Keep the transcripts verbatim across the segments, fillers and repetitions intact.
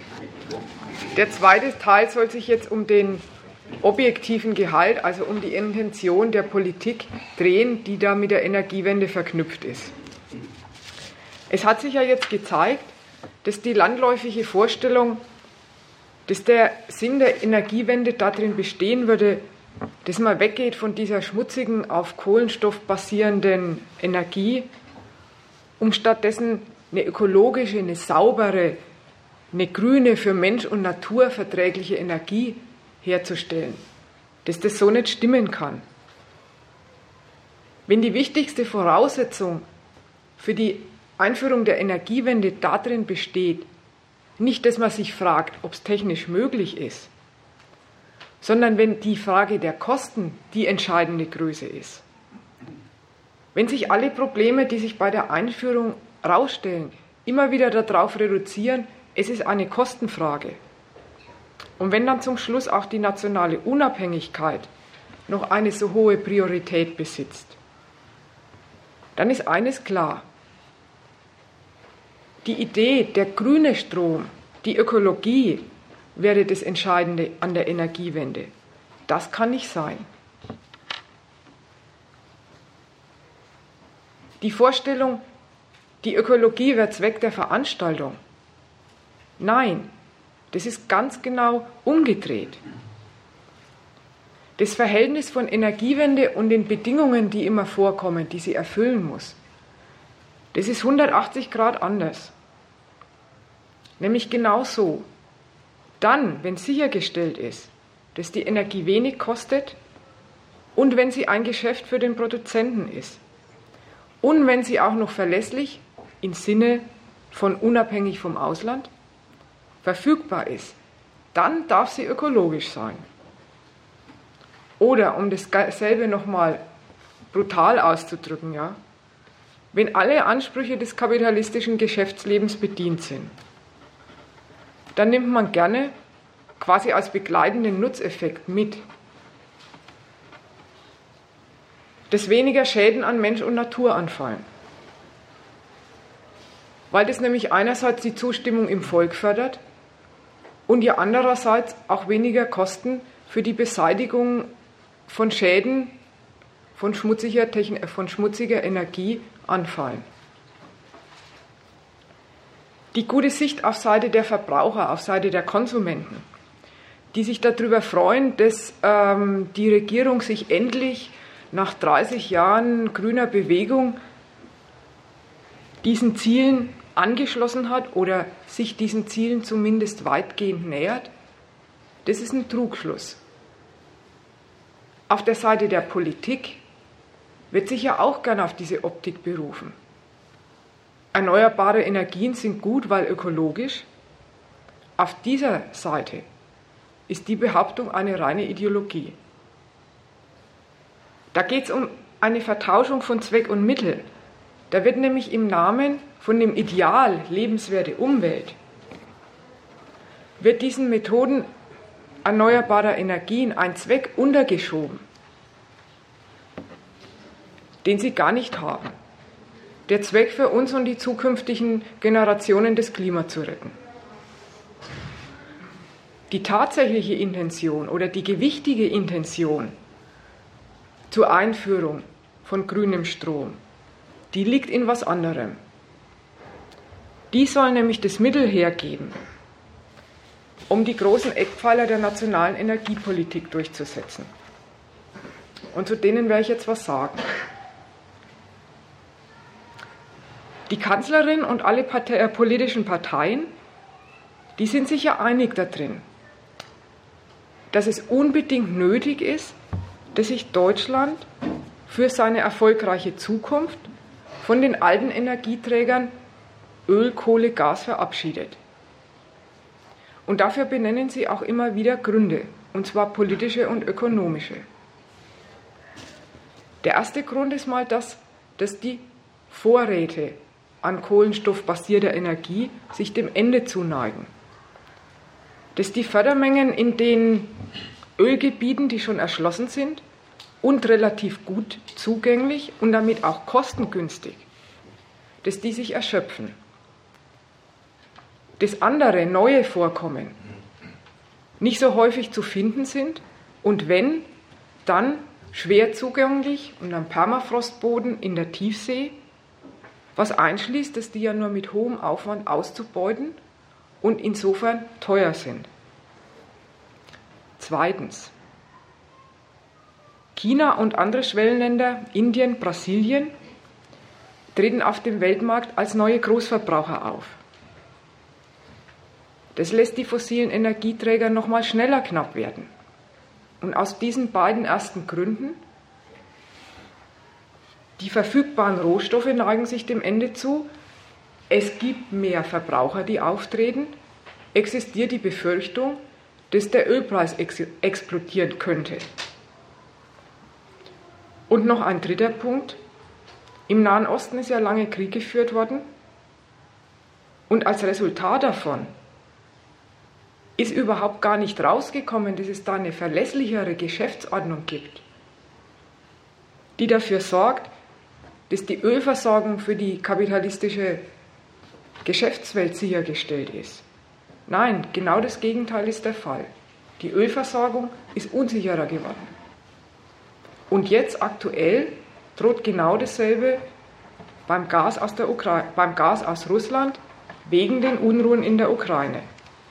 Der zweite Teil soll sich jetzt um den objektiven Gehalt, also um die Intention der Politik drehen, die da mit der Energiewende verknüpft ist. Es hat sich ja jetzt gezeigt, dass die landläufige Vorstellung, dass der Sinn der Energiewende darin bestehen würde, dass man weggeht von dieser schmutzigen, auf Kohlenstoff basierenden Energie, um stattdessen eine ökologische, eine saubere, eine grüne, für Mensch und Natur verträgliche Energie herzustellen, dass das so nicht stimmen kann. Wenn die wichtigste Voraussetzung für die Einführung der Energiewende darin besteht, nicht, dass man sich fragt, ob es technisch möglich ist, sondern wenn die Frage der Kosten die entscheidende Größe ist. Wenn sich alle Probleme, die sich bei der Einführung herausstellen, immer wieder darauf reduzieren, es ist eine Kostenfrage. Und wenn dann zum Schluss auch die nationale Unabhängigkeit noch eine so hohe Priorität besitzt, dann ist eines klar. Die Idee, der grüne Strom, die Ökologie wäre das Entscheidende an der Energiewende. Das kann nicht sein. Die Vorstellung, die Ökologie wäre Zweck der Veranstaltung. Nein, das ist ganz genau umgedreht. Das Verhältnis von Energiewende und den Bedingungen, die immer vorkommen, die sie erfüllen muss, das ist hundertachtzig Grad anders. Nämlich genau so. Dann, wenn sichergestellt ist, dass die Energie wenig kostet und wenn sie ein Geschäft für den Produzenten ist und wenn sie auch noch verlässlich im Sinne von unabhängig vom Ausland verfügbar ist, dann darf sie ökologisch sein. Oder, um dasselbe nochmal brutal auszudrücken, ja, wenn alle Ansprüche des kapitalistischen Geschäftslebens bedient sind, dann nimmt man gerne quasi als begleitenden Nutzeffekt mit, dass weniger Schäden an Mensch und Natur anfallen. Weil das nämlich einerseits die Zustimmung im Volk fördert und ja andererseits auch weniger Kosten für die Beseitigung von Schäden von schmutziger, Techn- von schmutziger Energie anfallen. Die gute Sicht auf Seite der Verbraucher, auf Seite der Konsumenten, die sich darüber freuen, dass ähm, die Regierung sich endlich nach dreißig Jahren grüner Bewegung diesen Zielen angeschlossen hat oder sich diesen Zielen zumindest weitgehend nähert, das ist ein Trugschluss. Auf der Seite der Politik wird sich ja auch gern auf diese Optik berufen. Erneuerbare Energien sind gut, weil ökologisch. Auf dieser Seite ist die Behauptung eine reine Ideologie. Da geht es um eine Vertauschung von Zweck und Mittel. Da wird nämlich im Namen von dem Ideal lebenswerte Umwelt, wird diesen Methoden erneuerbarer Energien ein Zweck untergeschoben, den sie gar nicht haben. Der Zweck für uns und die zukünftigen Generationen, das Klima zu retten. Die tatsächliche Intention oder die gewichtige Intention zur Einführung von grünem Strom, die liegt in was anderem. Die soll nämlich das Mittel hergeben, um die großen Eckpfeiler der nationalen Energiepolitik durchzusetzen. Und zu denen werde ich jetzt was sagen. Die Kanzlerin und alle Partei, äh, politischen Parteien, die sind sich ja einig darin, dass es unbedingt nötig ist, dass sich Deutschland für seine erfolgreiche Zukunft von den alten Energieträgern Öl, Kohle, Gas verabschiedet. Und dafür benennen sie auch immer wieder Gründe, und zwar politische und ökonomische. Der erste Grund ist mal das, dass die Vorräte an kohlenstoffbasierter Energie sich dem Ende zuneigen. Dass die Fördermengen in den Ölgebieten, die schon erschlossen sind und relativ gut zugänglich und damit auch kostengünstig, dass die sich erschöpfen. dass andere, neue Vorkommen nicht so häufig zu finden sind und wenn, dann schwer zugänglich und am Permafrostboden in der Tiefsee, was einschließt, dass die ja nur mit hohem Aufwand auszubeuten und insofern teuer sind. Zweitens. China und andere Schwellenländer, Indien, Brasilien, treten auf dem Weltmarkt als neue Großverbraucher auf. Das lässt die fossilen Energieträger noch mal schneller knapp werden. Und aus diesen beiden ersten Gründen, die verfügbaren Rohstoffe neigen sich dem Ende zu, es gibt mehr Verbraucher, die auftreten, existiert die Befürchtung, dass der Ölpreis ex- explodieren könnte. Und noch ein dritter Punkt. Im Nahen Osten ist ja lange Krieg geführt worden und als Resultat davon ist überhaupt gar nicht rausgekommen, dass es da eine verlässlichere Geschäftsordnung gibt, die dafür sorgt, dass die Ölversorgung für die kapitalistische Geschäftswelt sichergestellt ist. Nein, genau das Gegenteil ist der Fall. Die Ölversorgung ist unsicherer geworden. Und jetzt aktuell droht genau dasselbe beim Gas aus der Ukra- beim Gas aus Russland wegen den Unruhen in der Ukraine.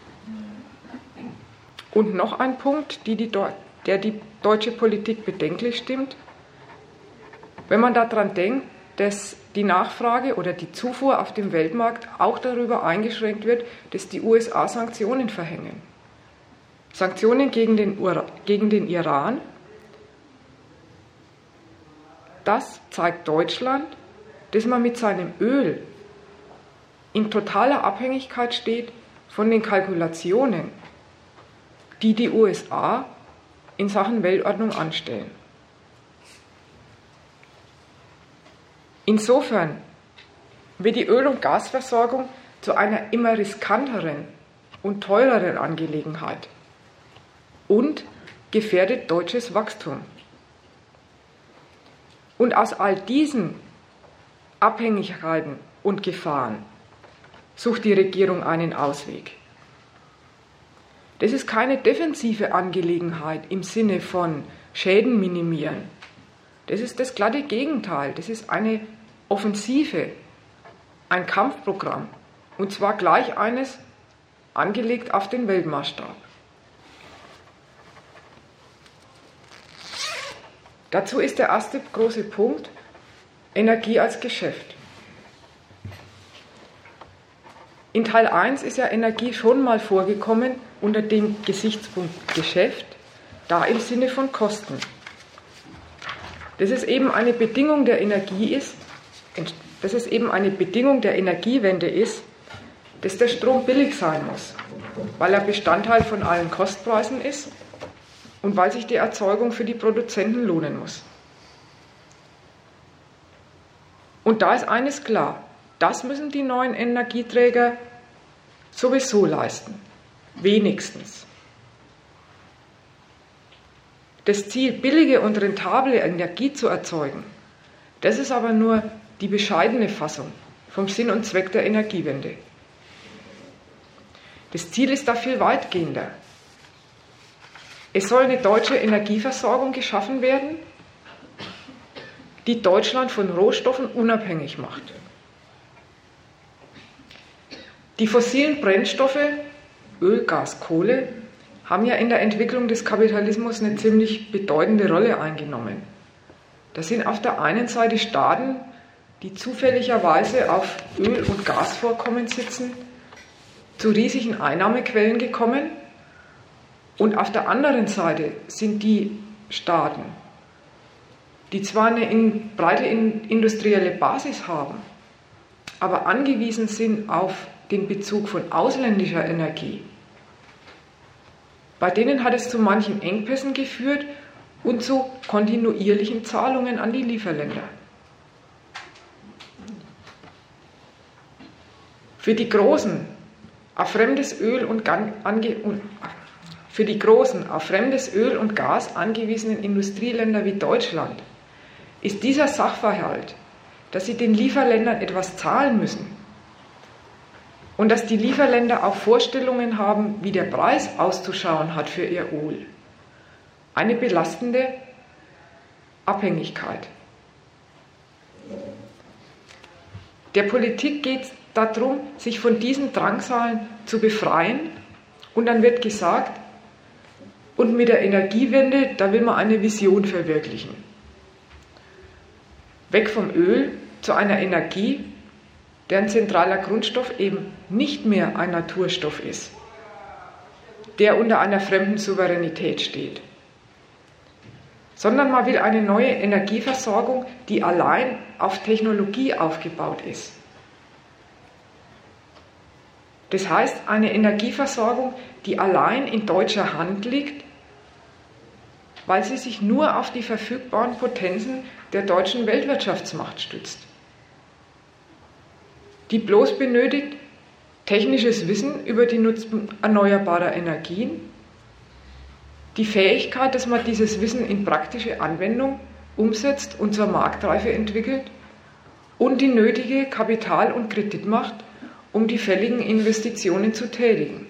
Und noch ein Punkt, die die, der die deutsche Politik bedenklich stimmt, wenn man daran denkt, dass die Nachfrage oder die Zufuhr auf dem Weltmarkt auch darüber eingeschränkt wird, dass die U S A Sanktionen verhängen. Sanktionen gegen den, Ura- gegen den Iran. Das zeigt Deutschland, dass man mit seinem Öl in totaler Abhängigkeit steht von den Kalkulationen, die die U S A in Sachen Weltordnung anstellen. Insofern wird die Öl- und Gasversorgung zu einer immer riskanteren und teureren Angelegenheit und gefährdet deutsches Wachstum. Und aus all diesen Abhängigkeiten und Gefahren sucht die Regierung einen Ausweg. Das ist keine defensive Angelegenheit im Sinne von Schäden minimieren. Das ist das glatte Gegenteil. Das ist eine Offensive, ein Kampfprogramm. Und zwar gleich eines angelegt auf den Weltmaßstab. Dazu ist der erste große Punkt Energie als Geschäft. In Teil eins ist ja Energie schon mal vorgekommen unter dem Gesichtspunkt Geschäft, da im Sinne von Kosten. Dass es eben eine Bedingung der Energie ist, dass es eben eine Bedingung der Energiewende ist, dass der Strom billig sein muss, weil er Bestandteil von allen Kostpreisen ist und weil sich die Erzeugung für die Produzenten lohnen muss. Und da ist eines klar, das müssen die neuen Energieträger sowieso leisten, wenigstens. Das Ziel, billige und rentable Energie zu erzeugen, das ist aber nur die bescheidene Fassung vom Sinn und Zweck der Energiewende. Das Ziel ist da viel weitgehender. Es soll eine deutsche Energieversorgung geschaffen werden, die Deutschland von Rohstoffen unabhängig macht. Die fossilen Brennstoffe, Öl, Gas, Kohle, haben ja in der Entwicklung des Kapitalismus eine ziemlich bedeutende Rolle eingenommen. Das sind auf der einen Seite Staaten, die zufälligerweise auf Öl- und Gasvorkommen sitzen, zu riesigen Einnahmequellen gekommen. Und auf der anderen Seite sind die Staaten, die zwar eine in, breite in, industrielle Basis haben, aber angewiesen sind auf den Bezug von ausländischer Energie. Bei denen hat es zu manchen Engpässen geführt und zu kontinuierlichen Zahlungen an die Lieferländer. Für die großen, auf fremdes Öl und, ange, und für die großen, auf fremdes Öl und Gas angewiesenen Industrieländer wie Deutschland ist dieser Sachverhalt, dass sie den Lieferländern etwas zahlen müssen, und dass die Lieferländer auch Vorstellungen haben, wie der Preis auszuschauen hat für ihr Öl. Eine belastende Abhängigkeit. Der Politik geht es darum, sich von diesen Drangsalen zu befreien, und dann wird gesagt, und mit der Energiewende, da will man eine Vision verwirklichen. Weg vom Öl zu einer Energie, deren zentraler Grundstoff eben nicht mehr ein Naturstoff ist, der unter einer fremden Souveränität steht, sondern man will eine neue Energieversorgung, die allein auf Technologie aufgebaut ist. Das heißt, eine Energieversorgung, die allein in deutscher Hand liegt, weil sie sich nur auf die verfügbaren Potenzen der deutschen Weltwirtschaftsmacht stützt. Die bloß benötigt technisches Wissen über die Nutzung erneuerbarer Energien, die Fähigkeit, dass man dieses Wissen in praktische Anwendung umsetzt und zur Marktreife entwickelt und die nötige Kapital- und Kreditmacht, um die fälligen Investitionen zu tätigen.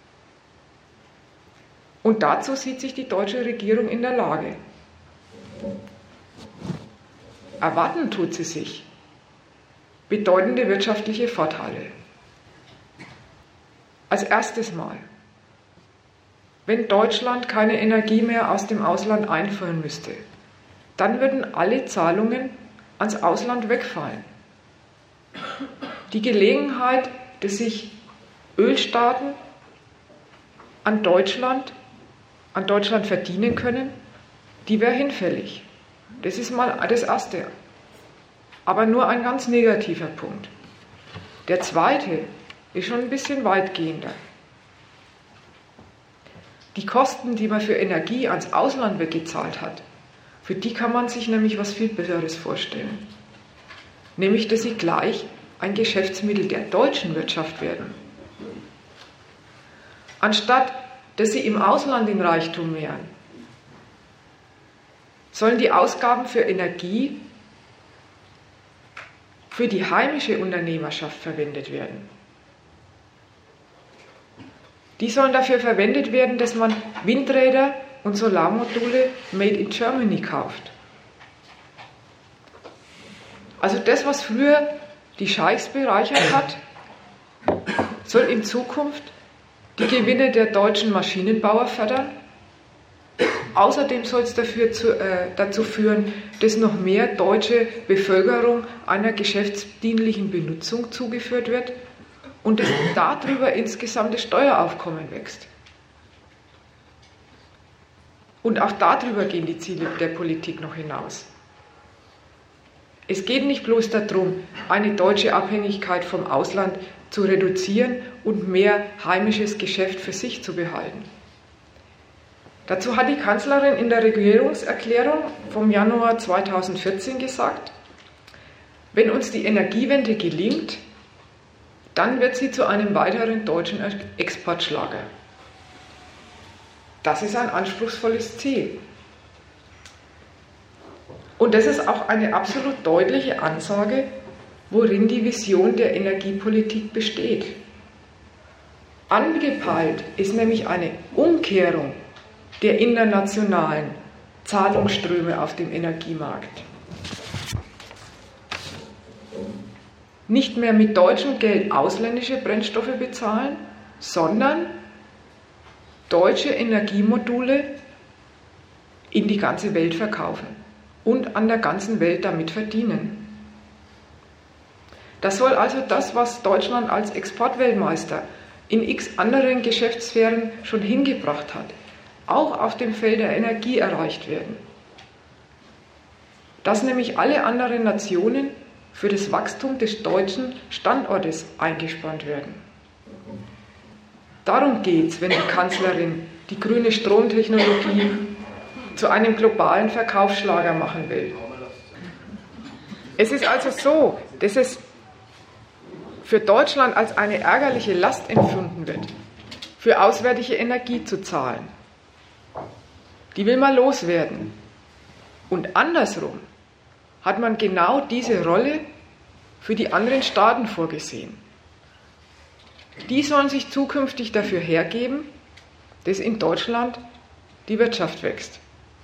Und dazu sieht sich die deutsche Regierung in der Lage. Erwarten tut sie sich bedeutende wirtschaftliche Vorteile. Als erstes Mal, wenn Deutschland keine Energie mehr aus dem Ausland einführen müsste, dann würden alle Zahlungen ans Ausland wegfallen. Die Gelegenheit, dass sich Ölstaaten an Deutschland, an Deutschland verdienen können, die wäre hinfällig. Das ist mal das Erste. Aber nur ein ganz negativer Punkt. Der zweite ist schon ein bisschen weitgehender. Die Kosten, die man für Energie ans Ausland weggezahlt hat, für die kann man sich nämlich was viel Besseres vorstellen. Nämlich, dass sie gleich ein Geschäftsmittel der deutschen Wirtschaft werden. Anstatt, dass sie im Ausland in Reichtum mehren, sollen die Ausgaben für Energie für die heimische Unternehmerschaft verwendet werden. Die sollen dafür verwendet werden, dass man Windräder und Solarmodule made in Germany kauft. Also das, was früher die Scheichs bereichert hat, soll in Zukunft die Gewinne der deutschen Maschinenbauer fördern. Außerdem soll es dafür zu, äh, dazu führen, dass noch mehr deutsche Bevölkerung einer geschäftsdienlichen Benutzung zugeführt wird und dass darüber insgesamt das Steueraufkommen wächst. Und auch darüber gehen die Ziele der Politik noch hinaus. Es geht nicht bloß darum, eine deutsche Abhängigkeit vom Ausland zu reduzieren und mehr heimisches Geschäft für sich zu behalten. Dazu hat die Kanzlerin in der Regierungserklärung vom Januar zweitausendvierzehn gesagt, wenn uns die Energiewende gelingt, dann wird sie zu einem weiteren deutschen Exportschlager. Das ist ein anspruchsvolles Ziel. Und das ist auch eine absolut deutliche Ansage, worin die Vision der Energiepolitik besteht. Angepeilt ist nämlich eine Umkehrung der internationalen Zahlungsströme auf dem Energiemarkt. Nicht mehr mit deutschem Geld ausländische Brennstoffe bezahlen, sondern deutsche Energiemodule in die ganze Welt verkaufen und an der ganzen Welt damit verdienen. Das soll also das, was Deutschland als Exportweltmeister in x anderen Geschäftssphären schon hingebracht hat, auch auf dem Feld der Energie erreicht werden. Dass nämlich alle anderen Nationen für das Wachstum des deutschen Standortes eingespannt werden. Darum geht es, wenn die Kanzlerin die grüne Stromtechnologie zu einem globalen Verkaufsschlager machen will. Es ist also so, dass es für Deutschland als eine ärgerliche Last empfunden wird, für auswärtige Energie zu zahlen. Die will man loswerden. Und andersrum hat man genau diese Rolle für die anderen Staaten vorgesehen. die sollen sich zukünftig dafür hergeben, dass in Deutschland die Wirtschaft wächst.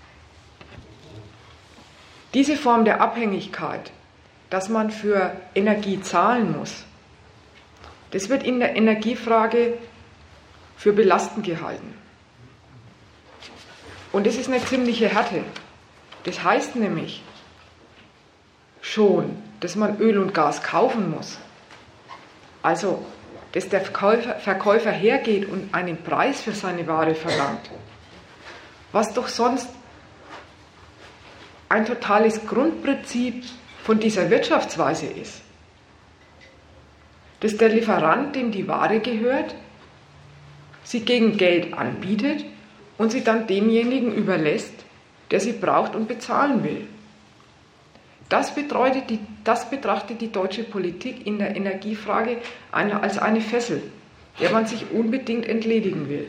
Diese Form der Abhängigkeit, dass man für Energie zahlen muss, das wird in der Energiefrage für belastend gehalten. Und das ist eine ziemliche Härte. Das heißt nämlich schon, dass man Öl und Gas kaufen muss. Also, dass der Verkäufer, Verkäufer hergeht und einen Preis für seine Ware verlangt, was doch sonst ein totales Grundprinzip von dieser Wirtschaftsweise ist. Dass der Lieferant, dem die Ware gehört, sie gegen Geld anbietet und sie dann demjenigen überlässt, der sie braucht und bezahlen will. Das betrachtet die, das betrachtet die deutsche Politik in der Energiefrage eine, als eine Fessel, der man sich unbedingt entledigen will.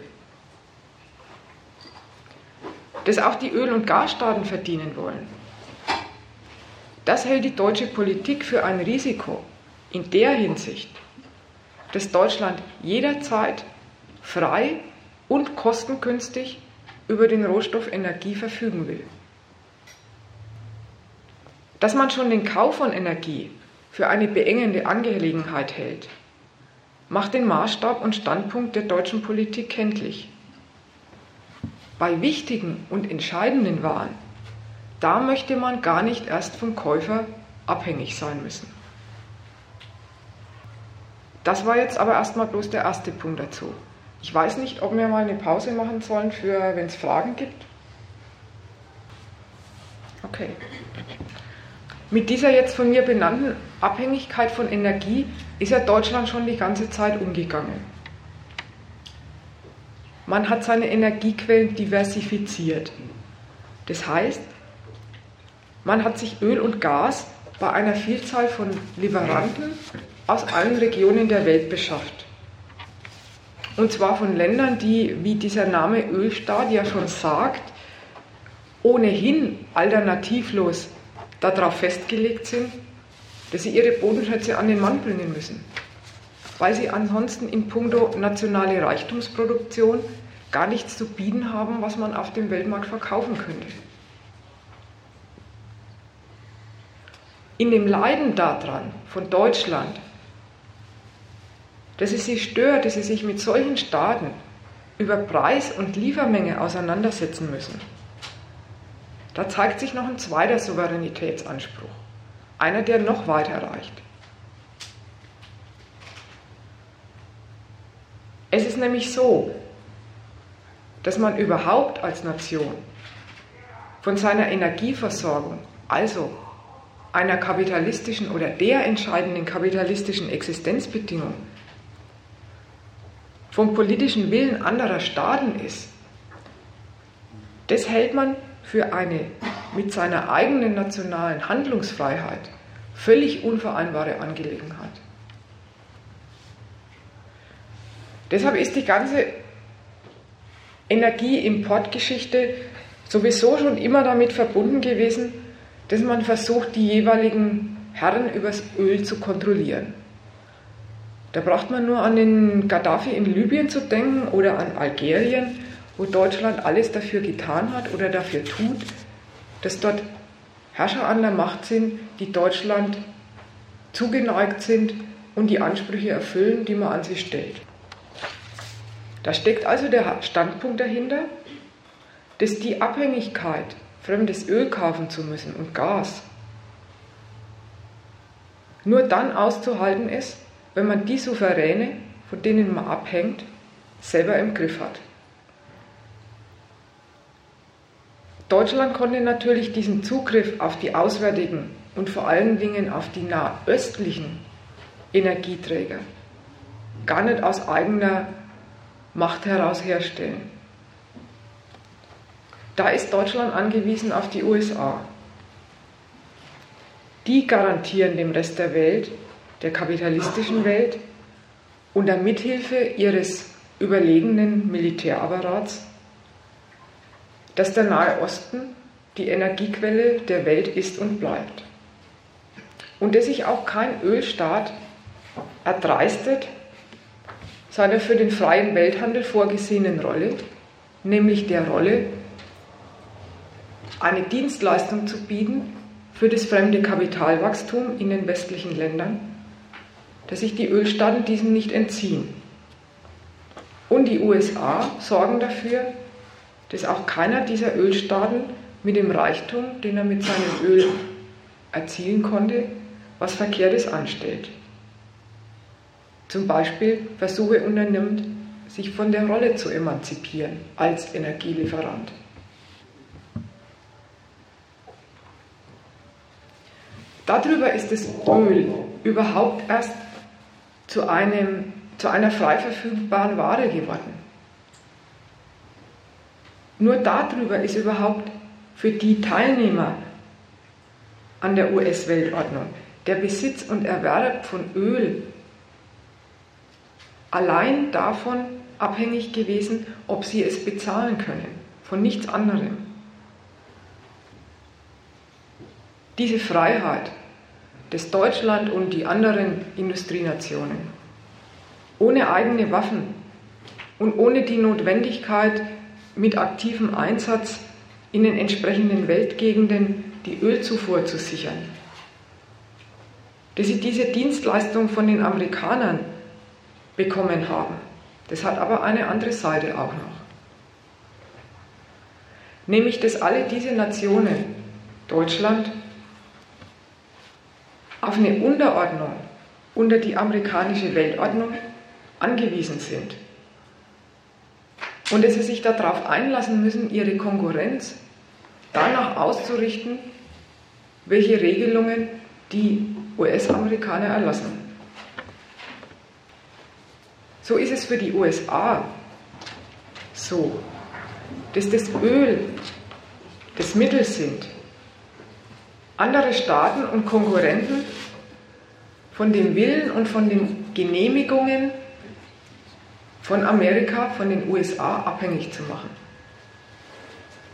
Dass auch die Öl- und Gasstaaten verdienen wollen, das hält die deutsche Politik für ein Risiko in der Hinsicht, dass Deutschland jederzeit frei und kostengünstig über den Rohstoff Energie verfügen will. Dass man schon den Kauf von Energie für eine beengende Angelegenheit hält, macht den Maßstab und Standpunkt der deutschen Politik kenntlich. Bei wichtigen und entscheidenden Waren, da möchte man gar nicht erst vom Käufer abhängig sein müssen. Das war jetzt aber erstmal bloß der erste Punkt dazu. Ich weiß nicht, ob wir mal eine Pause machen sollen, für wenn es Fragen gibt. Okay. Mit dieser jetzt von mir benannten Abhängigkeit von Energie ist ja Deutschland schon die ganze Zeit umgegangen. Man hat seine Energiequellen diversifiziert. Das heißt, man hat sich Öl und Gas bei einer Vielzahl von Lieferanten aus allen Regionen der Welt beschafft. Und zwar von Ländern, die, wie dieser Name Ölstaat ja schon sagt, ohnehin alternativlos darauf festgelegt sind, dass sie ihre Bodenschätze an den Mann bringen müssen, weil sie ansonsten in puncto nationale Reichtumsproduktion gar nichts zu bieten haben, was man auf dem Weltmarkt verkaufen könnte. In dem Leiden daran von Deutschland, dass es sie stört, dass sie sich mit solchen Staaten über Preis und Liefermenge auseinandersetzen müssen, da zeigt sich noch ein zweiter Souveränitätsanspruch, einer, der noch weiter reicht. Es ist nämlich so, dass man überhaupt als Nation von seiner Energieversorgung, also einer kapitalistischen oder der entscheidenden kapitalistischen Existenzbedingung, vom politischen Willen anderer Staaten ist, das hält man für eine mit seiner eigenen nationalen Handlungsfreiheit völlig unvereinbare Angelegenheit. Deshalb ist die ganze Energieimportgeschichte sowieso schon immer damit verbunden gewesen, dass man versucht, die jeweiligen Herren übers Öl zu kontrollieren. Da braucht man nur an den Gaddafi in Libyen zu denken oder an Algerien, wo Deutschland alles dafür getan hat oder dafür tut, dass dort Herrscher an der Macht sind, die Deutschland zugeneigt sind und die Ansprüche erfüllen, die man an sie stellt. Da steckt also der Standpunkt dahinter, dass die Abhängigkeit, fremdes Öl kaufen zu müssen und Gas, nur dann auszuhalten ist, wenn man die Souveräne, von denen man abhängt, selber im Griff hat. Deutschland konnte natürlich diesen Zugriff auf die auswärtigen und vor allen Dingen auf die nahöstlichen Energieträger gar nicht aus eigener Macht heraus herstellen. Da ist Deutschland angewiesen auf die U S A. Die garantieren dem Rest der Welt, der kapitalistischen Welt, unter Mithilfe ihres überlegenen Militärapparats, dass der Nahe Osten die Energiequelle der Welt ist und bleibt. Und dass sich auch kein Ölstaat erdreistet, seiner für den freien Welthandel vorgesehenen Rolle, nämlich der Rolle, eine Dienstleistung zu bieten für das fremde Kapitalwachstum in den westlichen Ländern, dass sich die Ölstaaten diesem nicht entziehen. Und die U S A sorgen dafür, dass auch keiner dieser Ölstaaten mit dem Reichtum, den er mit seinem Öl erzielen konnte, was Verkehrtes anstellt. Zum Beispiel Versuche unternimmt, sich von der Rolle zu emanzipieren als Energielieferant. Darüber ist das Öl überhaupt erst zu, einem, zu einer frei verfügbaren Ware geworden. Nur darüber ist überhaupt für die Teilnehmer an der U S-Weltordnung der Besitz und Erwerb von Öl allein davon abhängig gewesen, ob sie es bezahlen können, von nichts anderem. Diese Freiheit, dass Deutschland und die anderen Industrienationen ohne eigene Waffen und ohne die Notwendigkeit mit aktivem Einsatz in den entsprechenden Weltgegenden die Ölzufuhr zu sichern, dass sie diese Dienstleistung von den Amerikanern bekommen haben. Das hat aber eine andere Seite auch noch. Nämlich, dass alle diese Nationen, Deutschland, auf eine Unterordnung unter die amerikanische Weltordnung angewiesen sind. Und dass sie sich darauf einlassen müssen, ihre Konkurrenz danach auszurichten, welche Regelungen die U S-Amerikaner erlassen. So ist es für die U S A so, dass das Öl das Mittel sind, andere Staaten und Konkurrenten von dem Willen und von den Genehmigungen von Amerika, von den U S A abhängig zu machen.